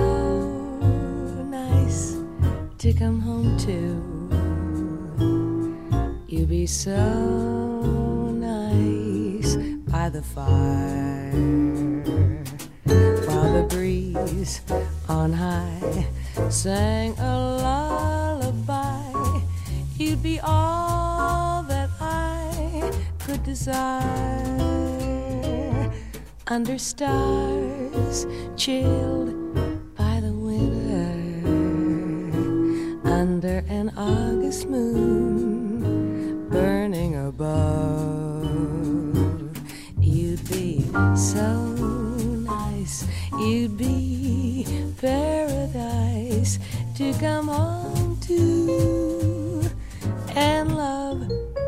nice to come home to. You'd be so nice by the fire, while the breeze on high sang a lullaby. You'd be all that I could desire, under stars chilled by the winter, under an August moon burning above. You'd be so nice, you'd be paradise to come home to and love.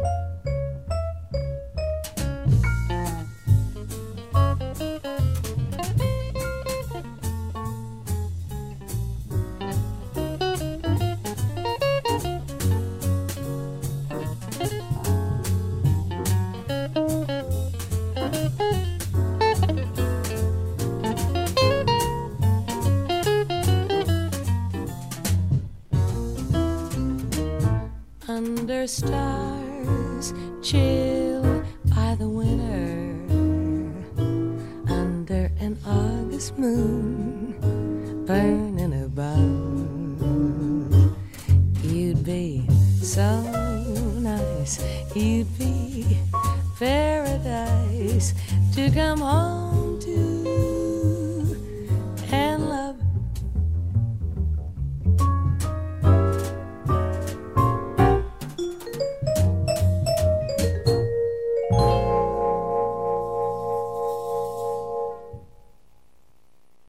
Under stars chilled by the winter, under an August moon burning above. You'd be so nice, you'd be paradise to come home